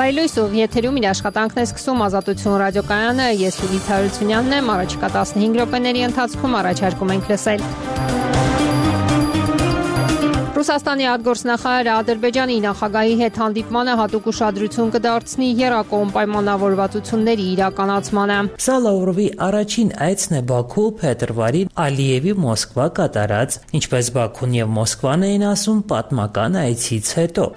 Լայլույս ուղի եթերում իր աշխատանքն է սկսում Ազատություն ռադիոկայանը, ես Լիլիթ Հարությունյանն եմ, առաջիկա 15 րոպեների ընթացքում առաջարկում ենք լսել։ Ռուսաստանի արտգործնախարարը Ադրբեջանի նախագահի հետ հանդիպմանը հատուկ ուշադրություն կդարձնի եռակողմ պայմանավորվածությունների իրականացմանը։ Սա Լավրովի առաջին այցն է Բաքու փետրվարին Ալիևի Մոսկվա կատարած, ինչպես Բաքուն եւ Մոսկվան էին ասում պատմական այցից հետո։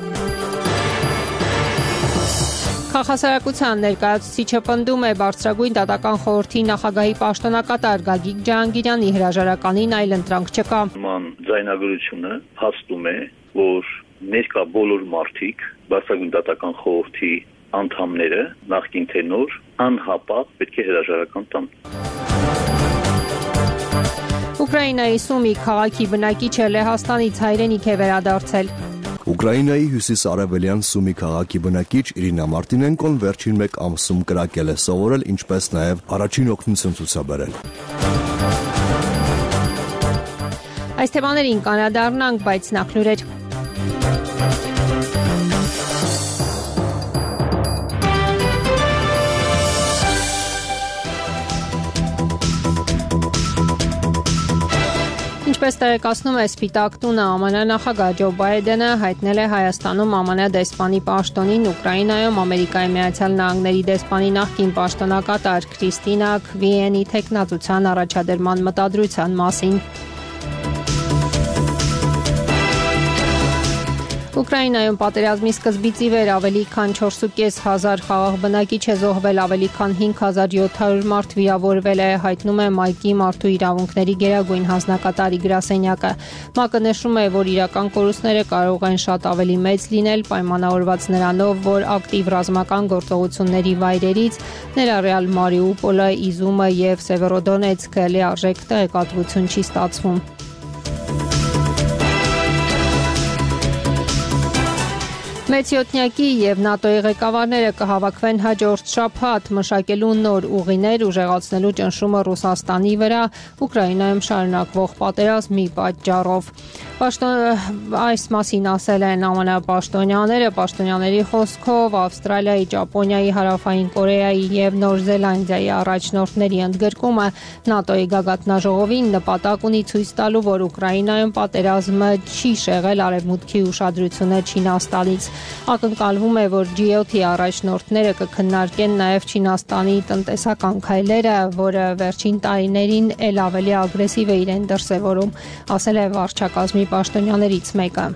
Քաղաքասարակության ներկայացուցիչը պնդում է բարձրագույն դատական խորհրդի նախագահի պաշտոնակատար Գագիկ Ջահանգիրյանի հրաժարականին այլընտրանք չկա։ Ման ձայնագրությունը հաստում է, որ ներկա բոլոր մարդիկ բարձրագույն դատական խորհրդի անդամները նախկին թե նոր անհապաղ պետք է հրաժարական տան։ Ուկրաինայի Սումի քաղաքի բնակիչը Լեհաստանից հայրենիք է վերադարձել։ Ուկրաինայի հյուսիս-արևելյան Սումի քաղաքի բնակիչ Իրինա Մարտինենկոն վերջին մեկ ամսում կրակել է սովորել, ինչպես նաև առաջին օգնություն ցուցաբերել։ Այս թեմաներին կանրադառնանք, բայց նախ լուրեր։ Ինչպես տեղեկացնում է Սպիտակ տունը, ԱՄՆ նախագահ Ջո Բայդենը հայտնել է Հայաստանում ԱՄՆ դեսպանի պաշտոնին Ուկրաինայում Ամերիկայի Միացյալ Նահանգների դեսպանի նախկին պաշտոնակատար Քրիստինա Քվիենի թեկնածության առաջադրման մտադրության մասին։ Ուկրաինայում պատերազմի սկզբից ի վեր ավելի քան 4,500 խաղաղ բնակիչ է զոհվել, ավելի քան 5700 մարդ վիրավորվել է, հայտնում է ՄԱԿ-ի մարդու իրավունքների գերագույն հանձնակատարի գրասենյակը։ ՄԱԿ-ը նշում է, որ իրական կորուստները կարող են շատ ավելի մեծ լինել, պայմանավորված նրանով, որ ակտիվ ռազմական գործողությունների վայրերից, ներառյալ Մարիուպոլը, Իզումը եւ Սևերոդոնեցկը լիարժեք տեղեկատվություն չի ստացվում։ Մեծյոթնյակի եւ ՆԱՏՕ-ի ղեկավարները կհավաքվեն հաջորդ շաբաթ մշակելու նոր ուղիներ ուժեղացնելու ճնշումը Ռուսաստանի վրա Ուկրաինայում շարունակվող պատերազմի պատճառով։ Այս մասին ասել են ԱՄՆ պաշտոնյաները, պաշտոնյաների խոսքով Ավստրալիայի, Ճապոնիայի, Հարավային Կորեայի եւ Նոր Զելանդիայի առաջնորդների ընդգրկումը ՆԱՏՕ-ի գագաթնաժողովին նպատակ ունի ցույց տալու, որ Ուկրաինայում պատերազմը չի շեղել արևմուտքի ուշադրությունը Չինաստանից։ Ակնկալվում է, որ G7-ի առաջնորդները կքննարկեն նաև Չինաստանի տնտեսական քայլերը, որը վերջին տարիներին էլ ավելի ագրեսիվ է իրեն դրսևորում, ասել է վարչակազմի պաշտոնյաներից մեկը։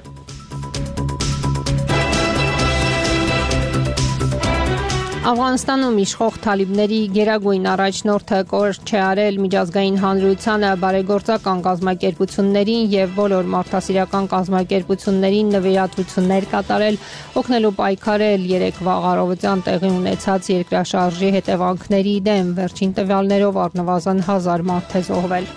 Աֆղանստանում իշխող թալիբների գերագույն առաջնորդը կոչ է արել միջազգային հանրությանը բարեգործական կազմակերպություններին եւ բոլոր մարդասիրական կազմակերպություններին նվիրատվություններ կատարել, օգնելու պայքարել երեկվա առավոտյան տեղի ունեցած երկրաշարժի հետևանքների դեմ, վերջին տվյալներով առնվազն 1000 մարդ է զոհվել։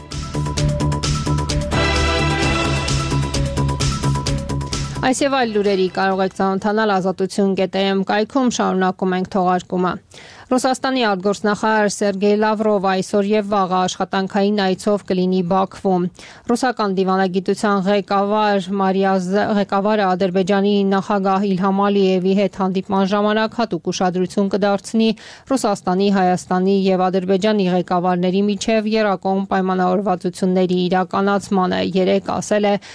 Այս եւ այլ լուրերի կարող եք ծանոթանալ ազատություն.am կայքում, շարունակում ենք թողարկումը։ Ռուսաստանի արտգործնախարար Սերգեյ Լավրովը այսօր եւ վաղը աշխատանքային այցով կլինի Բաքվում։ Ռուսական դիվանագիտության ղեկավարը Ադրբեջանի նախագահ Իլհամ Ալիևի հետ հանդիպման ժամանակ հատուկ ուշադրություն կդարձնի Ռուսաստանի, Հայաստանի եւ Ադրբեջանի ղեկավարների միջև եռակողմ պայմանավորվածությունների իրականացմանը, երեկ ասել է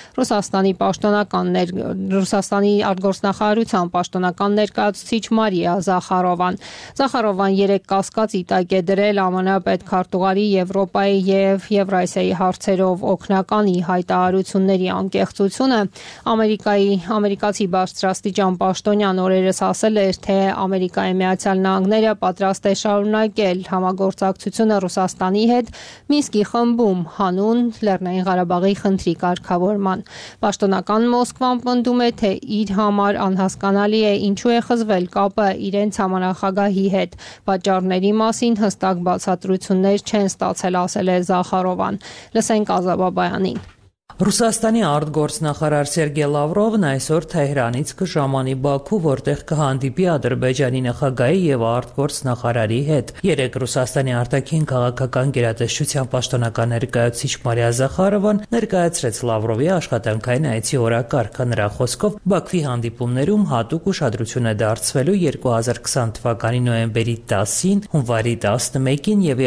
Ռուսաստանի արտգործնախարարության պաշտոնական ներկայացուցիչ Մարիա Զախարովան։ Զախարովան երեք կասկածի տակ է դրել ԱՄՆ պետքարտուղարի Եվրոպայի եւ Եվրասիայի հարցերով օգնականի հայտարարությունների անկեղծությունը։ Ամերիկացի բարձրաստիճան պաշտոնյան օրերս ասել էր, թե Ամերիկայի Միացյալ Նահանգները պատրաստ է շարունակել համագործակցությունը Ռուսաստանի հետ Մինսկի խմբում հանուն Լեռնային Ղարաբաղի խնդրի կարգավորման։ Պաշտոնական Մոսկվան պնդում է, թե իր համար անհասկանալի է ինչու է խզվել կապը իրենց համանախագահի հետ։ Պատճառների մասին հստակ բացատրություններ չեն ստացել, ասել է Զախարովան։ Լսենք Ազա Բաբայանին։ Ռուսաստանի արտգործնախարար Սերգեյ Լավրովն այսօր Թեհրանից կժամանի Բաքու, որտեղ կհանդիպի Ադրբեջանի նախագահի եւ արտգործնախարարի հետ։ Երեկ Ռուսաստանի արտաքին քաղաքական գերատեսչության պաշտոնական ներկայացուցիչ Մարիա Զախարովան ներկայացրեց Լավրովի աշխատանքային այցի օրակարգը։ Նրա խոսքով Բաքվի հանդիպումներում հատուկ ուշադրություն է դարձվելու 2020 թվականի նոյեմբերի 10-ին, հունվարի 11-ին եւ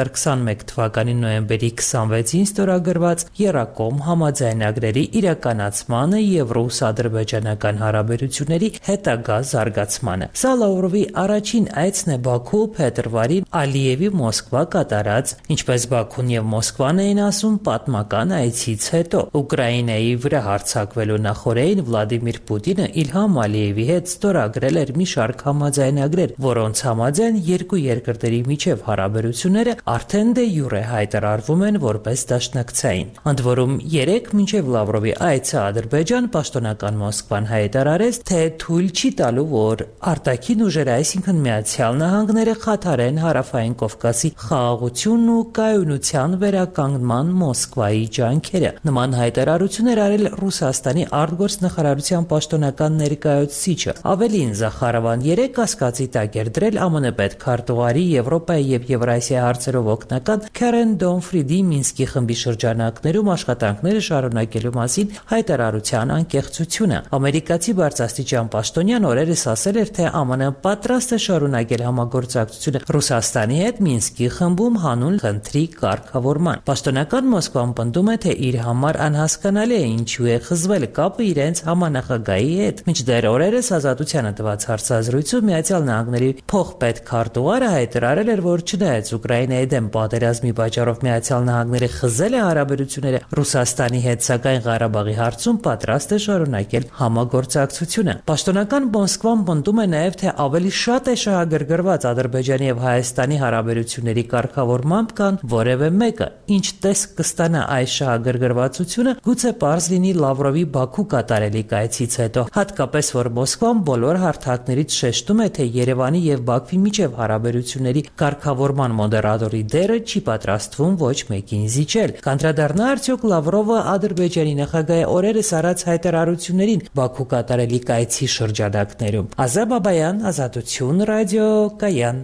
2021 թվականի նոյեմբերի 26-ին ստորագրված եռակողմ համաձայնագրերի իրականացմանը եւ ռուս-ադրբեջանական հարաբերությունների հետագա զարգացմանը։ Սա Լավրովի առաջին այցն է Բաքու փետրվարի Ալիևի Մոսկվա կատարած, ինչպես Բաքուն եւ Մոսկվան էին ասում, պատմական այցից հետո։ Ուկրաինայի վրա հարձակվելու նախօրեին Վլադիմիր Պուտինը Իլհամ Ալիևի հետ ստորագրել էր մի շարք համաձայնագրեր, որոնց համաձայն երկու երկրների միջև հարաբերությունները արդեն դե յուրե հայտարարվում են որպես դաշնակցային։ Ընդ որում երեկ մինչև Լավրովի այցը Ադրբեջան պաշտոնական Մոսկվան հայտարարեց, թե թույլ չի տալու, որ արտաքին ուժերը, այսինքն Միացյալ Նահանգները խաթարեն Հարավային Կովկասի խաղաղությունն ու կայունության վերականգնման Մոսկվայի ջանքերը։ Նման հայտարարություն էր արել Ռուսաստանի արտգործնախարարության պաշտոնական ներկայացուցիչը։ Ավելին, Զախարովան երեկ կասկածի տակ էր դրել ԱՄՆ պետքարտուղարի Եվրոպայի եւ Եվրասիայի հարցերով օգնական Քարեն Դոնֆրիդի Մինսկի խմբի շրջանակներում աշխատանքները շարունակելու մասին հայտարարության անկեղծությունը։ Ամերիկացի բարձրաստիճան պաշտոնյան օրերս ասել էր, թե ԱՄՆ պատրաստ է շարունակել համագործակցությունը Ռուսաստանի հետ Մինսկի խմբում հանուն խնդրի կարգավորման։ Պաշտոնական Մոսկվան պնդում է, թե իր համար անհասկանալի է ինչու է խզվել կապը իրենց համանախագահի հետ։ Մինչդեռ օրերս Ազատությանը տված հարցազրույցում Միացյալ Նահանգների փոխպետքարտուղարը հայտարարել էր, որ չնայած Ուկրաինայի դեմ պատերազմի պատճառով Միացյալ Նահանգները խզել է հարաբերությունները Ռուսաստանի հետ, սակայն Ղարաբաղի հարցում պատրաստ է շարունակել համագործակցությունը։ Պաշտոնական Մոսկվան պնդում է նաև, թե ավելի շատ է շահագրգռված Ադրբեջանի եւ Հայաստանի հարաբերությունների կարգավորմամբ, քան որևէ մեկը։ Ինչ տեսք կստանա այս շահագրգռվածությունը, գուցե պարզ լինի Լավրովի Բաքու կատարելիք այցից հետո, հատկապես որ Մոսկվան բոլոր հարթակներից շեշտում է, թե Երևանի եւ Բաքվի միջև հարաբերությունների կարգավորման մոդերատորի դերը չի պատրաստվում ոչ մեկին զիջել։ Կանդրադառնա արդյոք Լավրովը Ադրբեջանի նախագահի օրերս արած հայտարարություններին Բաքու կատարելիք այցի շրջանակներում։ Ազա Բաբայան, Ազատություն, ռադիո Կայան։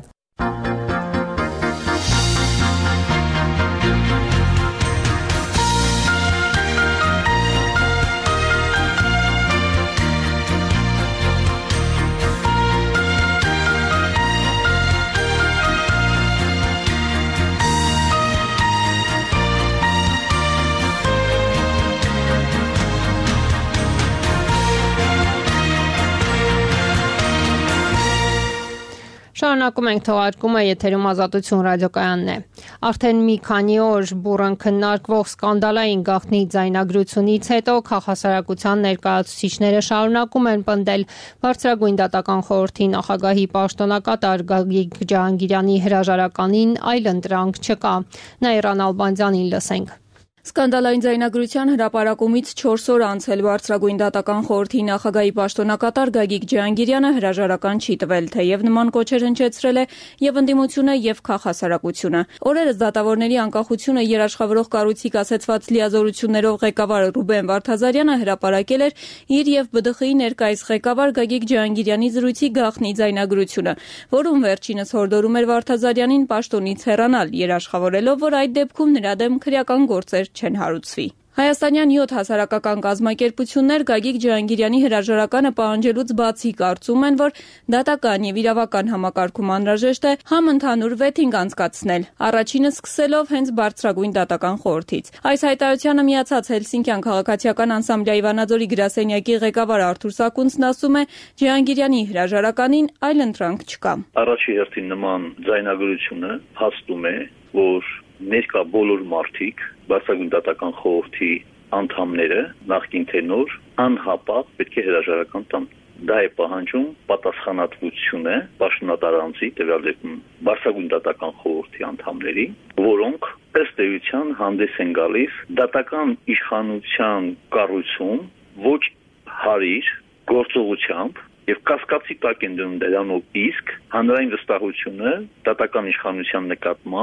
Շարունակում ենք թողարկումը, եթերում Ազատություն ռադիոկայանն է։ Արդեն մի քանի օր բուռն քննարկվող սկանդալային գաղտնի ձայնագրությունից հետո քաղաքասարակության ներկայացուցիչները շարունակում են պնդել Բարձրագույն դատական խորհրդի նախագահի պաշտոնակատար Գագիկ Ջահանգիրյանի հրաժարականին այլընտրանք չկա։ Նաիրան Ալբանդյանին լսենք։ Սկանդալային ձայնագրության հրապարակումից 4 օր անցել Բարձրագույն դատական խորհրդի նախագահի պաշտոնակատար Գագիկ Ջահանգիրյանը հրաժարական չի տվել, թեև նման կոչեր հնչեցրել է եւ ընդդիմությունը եւ քաղաքասարակությունը։ Օրերս դատավորների անկախությունը երաշխավորող կառույցի կասեցված լիազորություններով ղեկավար Ռուբեն Վարդազարյանը հրապարակել էր իր եւ ԲԴԽ-ի ներկայիս ղեկավար Գագիկ Ջահանգիրյանի զրույցի գաղտնի ձայնագրությունը, որում վերջինս հորդորում էր Վարդազարյանին պաշտոնից հեռանալ, երաշխավորելով, որ այդ դեպքում նրա դեմ քրեական գործեր չեն հարուցվի։ Հայաստանյան 7 հասարակական կազմակերպություններ Գագիկ Ջահանգիրյանի հրաժարականը պահանջելուց բացի կարծում են, որ դատական եւ իրավական համակարգում անհրաժեշտ է համընդհանուր վեթինգ անցկացնել, առաջինը սկսելով հենց Բարձրագույն դատական խորհրդից։ Այս հայտարարությանը միացած Հելսինկյան քաղաքացիական անսամբլեի Վանաձորի գրասենյակի ղեկավար Արթուր Սակունցն ասում է, Ջահանգիրյանի հրաժարականին այլընտրանք չկա։ Առաջի հերթին նման ձայնագրությունը հաստում է, որ ներկա բոլոր մարդիկ Բարձրագույն դատական խորհրդի անդամները նախկին թե նոր անհապաղ պետք է հրաժարական տան։ Դա է պահանջում պատասխանատվությունը պաշտոնատար անձի, տվյալ դեպքում Բարձրագույն դատական խորհրդի անդամների, որոնք ըստ էության հանդես են գալիս դատական իշխանության կառույցում ոչ հարիր գործողությամբ եւ կասկածի տակ են դնում դրանով իսկ հանրային վստահությունը դատական իշխանության նկատմամբ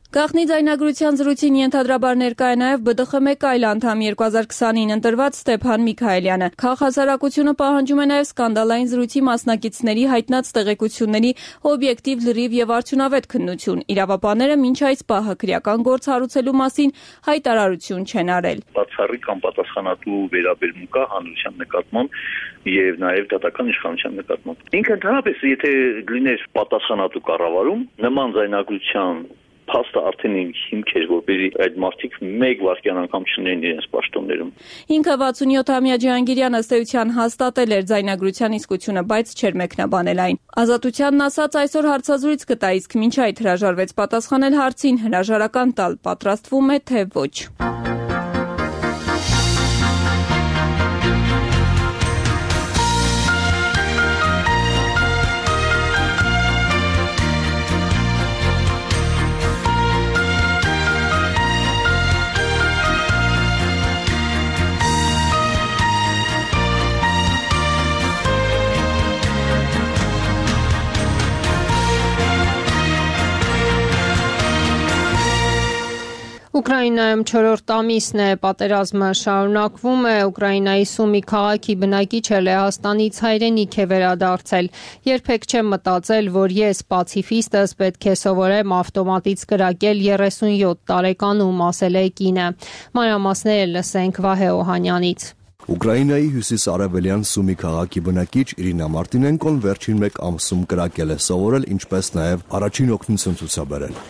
Գաղտնի ձայնագրության զրույցին ենթադրաբար ներկա է նաև ԲԴԽ-1 այլ անդամ 2020-ին ընտրված Ստեփան Միքայելյանը։ Քաղաքասարակությունը պահանջում է նաև սկանդալային զրույցի մասնակիցների հայտնած տեղեկությունների օբյեկտիվ, լրիվ եւ արդյունավետ քննություն։ Իրավապանները մինչ այս պահը քրեական գործ հարուցելու մասին հայտարարություն չեն արել։ Բացառիկ անպատասխանատու վերաբերմունք կա հանրության նկատմամբ եւ նաեւ դատական իշխանության նկատմամբ։ Ինքը ընդհանրապես եթե լիներ պատասխանատու կառավարում, նման ձայնագրության փաստը արդեն հիմք էր, որպեսզի այդ մարդիկ մեկ վայրկյան անգամ չնեն իրենց պաշտոններում։ Ինքը 67-ամյա Ջհանգիրյանը ըստ էության հաստատել էր ձայնագրության իսկությունը, բայց չէր մեկնաբանել այն։ Ազատությանն ասած այսօր հարցազրույց կտա, իսկ մինչ այդ հրաժարվեց պատասխանել հարցին, հրաժարական տալ պատրաստվում է, թե ոչ։ Ուկրաինայում 4-րդ ամիսն է պատերազմը շարունակվում է, Ուկրաինայի Սումի քաղաքի բնակիչը Լեհաստանից հայրենիք է վերադարձել։ Երբեք չեմ մտածել, որ ես պացիֆիստս պետք է սովորեմ ավտոմատից կրակել 37 տարեկանում, ասել է կինը։ Մանրամասները լսենք Վահե Օհանյանից։ Ուկրաինայի հյուսիս-արևելյան Սումի քաղաքի բնակիչ Իրինա Մարտինենկոն վերջին մեկ ամսում կրակել է սովորել, ինչպես նաև առաջին օգնություն ցուցաբերել։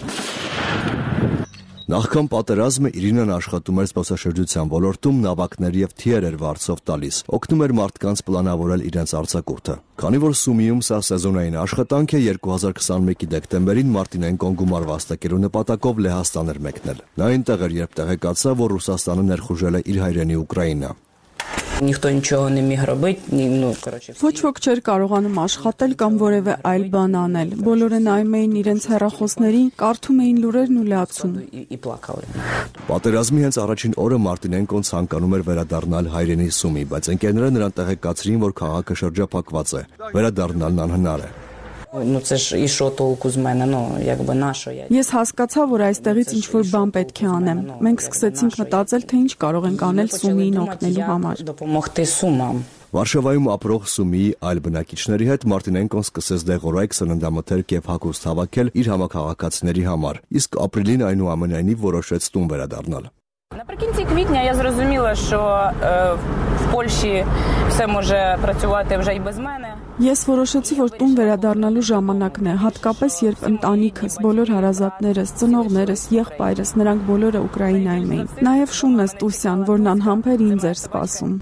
Նախքան պատերազմը Իրինան աշխատում էր զբոսաշրջության ոլորտում, նավակներ եւ թիեր էր վարձով տալիս, օգնում էր մարդկանց պլանավորել իրենց արձակուրդը։ Քանի որ Սումիում սա սեզոնային աշխատանք է, 2021-ի դեկտեմբերին Մարտինենկոն գումար վաստակելու նպատակով Լեհաստան էր մեկնել։ Նա այնտեղ էր, երբ տեղեկացավ, որ Ռուսաստանը ներխուժել է իր հայրենի Ուկրաինա։ Ніхто нічого не міг робити, Ոչ ոք չէր կարողանում աշխատել կամ որևէ այլ բան անել։ Բոլորը նայում էին իրենց հեռախոսներին, կարդում էին լուրերն ու լացում։ і плакали. Պատերազմի հենց առաջին օրը Մարտինենկոն ցանկանում էր վերադառնալ հայրենի Սումի, բայց ընկերները նրան տեղեկացրին, որ քաղաքը շրջափակված է։ Վերադառնալն անհնար է։ Це ж і що толку з мене, якби на що я. Ես հասկացա, որ այստեղից ինչ-որ բան պետք է անեմ։ Մենք սկսեցինք մտածել, թե ինչ կարող ենք անել Սումիին օգնելու համար։ Допомогти Сумам. Վարշավայում ապրող Սումիի այլ բնակիչների հետ Մարտինենկոն սկսեց դեղորայք սննդամթերք եւ հագուստ հավաքել իր համակարգացիների համար, իսկ ապրիլին այնուամենայնիվ որոշեց տուն վերադառնալ։ Наприкінці квітня я зрозуміла, що в Польщі все може працювати вже й без мене. Ես որոշեցի, որ տուն վերադառնալու ժամանակն է, հատկապես երբ ընտանիքս, բոլոր հարազատներս, ծնողներս, եղբայրս, նրանք բոլորը Ուկրաինայում էին։ Նաև Շունես Տուսյան, որն անհամբեր ինձ էր սպասում։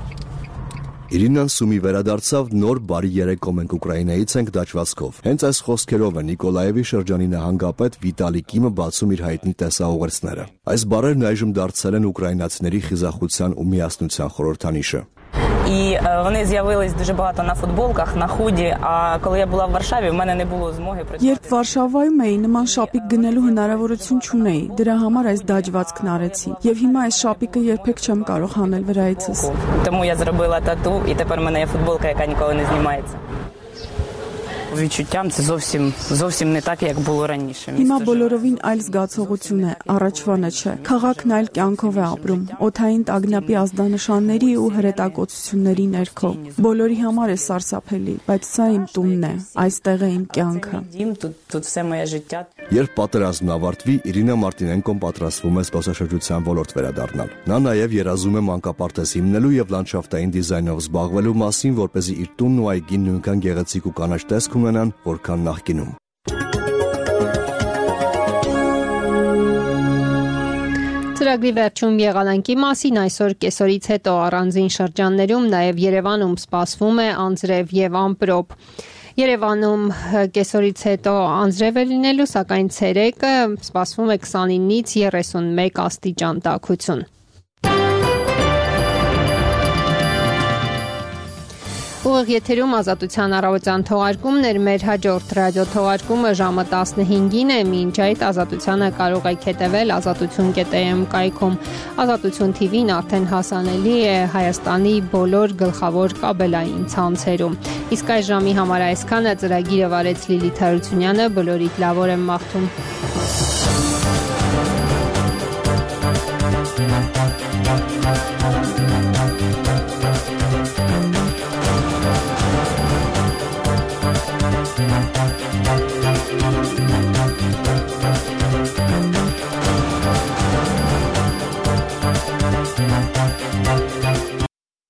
Իրինան Սումի վերադարձավ, նոր բարի երեկո մենք Ուկրաինայից ենք դաջվածքով։ Հենց այս խոսքերով է Նիկոլաևի շրջանի նահանգապետ Վիտալի Կիմը բացում իր հայտնի տեսաուղերձները։ Այս բառերն այժմ դարձել են ուկրաինացիների խիզախության ու միասնության խորհրդանիշը։ І вони з'явились дуже багато на футболках, на худі, а коли я була в Варшаві, в мене не було змоги придбати. Երբ Վարշավայում էի, նման շապիկ գնելու հնարավորություն չունեի։ Դրա համար այս դաջվածքն արեցի։ Եվ հիմա այս շապիկը երբեք չեմ կարող հանել վրայիցս։ Тому я зробила тату, і тепер в мене є футболка, яка ніколи не знімається. Відчуттям це зовсім не так, як було раніше. Հիմա բոլորովին այլ զգացողություն է, առաջվանը չէ։ Քաղաքն այլ կյանքով է ապրում, օդային տագնապի ազդանշանների ու հրետակոծությունների ներքո։ Բոլորի համար է սարսափելի, բայց սա իմ տունն է, այստեղ է իմ կյանքը։ Тут все моє життя. Երբ պատերազմն ավարտվի, Իրինա Մարտինենկոն պատրաստվում է զբոսաշրջության ոլորտ վերադառնալ։ Նա նաև երազում է մանկապարտեզ հիմնելու եւ լանդշաֆտային դիզայնով զբաղվելու մասին, որպեսզի իր տունն ու այգին նույնքան գեղեցիկ ու կանաչ տեսք ունենան, որքան նախկինում։ Ծրագրի վերջում եղանակի մասին այսօր կեսօրից հետո առանձին շրջաններում նաև Երևանում սպասվում է անձրև եւ ամպրոպ։ Երևանում կեսօրից հետո անձրև է լինելու, սակայն ցերեկը սպասվում է 29-ից 31 աստիճան տաքություն։ Ուղիղ եթերում Ազատության առավոտյան թողարկումներ, մեր հաջորդ ռադիոթողարկումը ժամը 15-ին է, մինչ այդ Ազատությանը կարող եք հետևել azatutun.am կայքում։ Ազատություն TV-ն արդեն հասանելի է Հայաստանի բոլոր գլխավոր կաբելային ցանցերում։ Իսկ այս ժամի համար այսքանը, ծրագիրը վարեց Լիլիթ Հարությունյանը, բոլորիդ լավ օր եմ մաղթում։ Thank you.